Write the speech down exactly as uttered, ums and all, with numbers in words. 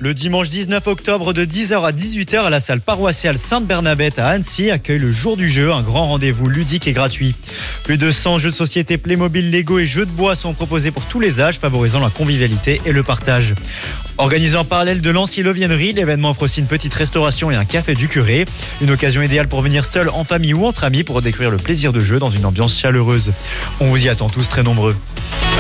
Le dimanche dix-neuf octobre de dix heures à dix-huit heures à la salle paroissiale Sainte-Bernadette à Annecy accueille le jour du jeu, un grand rendez-vous ludique et gratuit. Plus de cent jeux de société Playmobil, Lego et jeux de bois sont proposés pour tous les âges, favorisant la convivialité et le partage. Organisé en parallèle de l'Ancier-Leviennerie, l'événement offre aussi une petite restauration et un café du curé. Une occasion idéale pour venir seul, en famille ou entre amis pour découvrir le plaisir de jeu dans une ambiance chaleureuse. On vous y attend tous très nombreux.